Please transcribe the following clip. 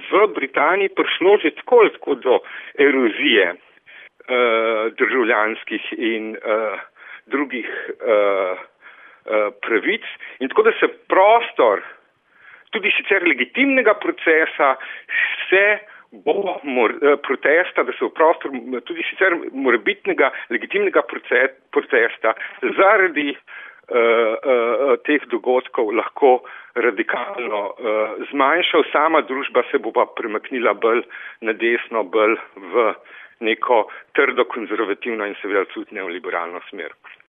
v Britaniji prišlo že tako do erozije državljanskih in drugih pravic. In tako da se prostor tudi sicer legitimnega procesa protesta, da se v prostor tudi sicer morebitnega legitimnega protesta zaradi teh dogodkov lahko radikalno zmanjšal. Sama družba se bo pa premaknila bolj na desno, bolj v neko trdo konzervativno in seveda tudi neoliberalno smer.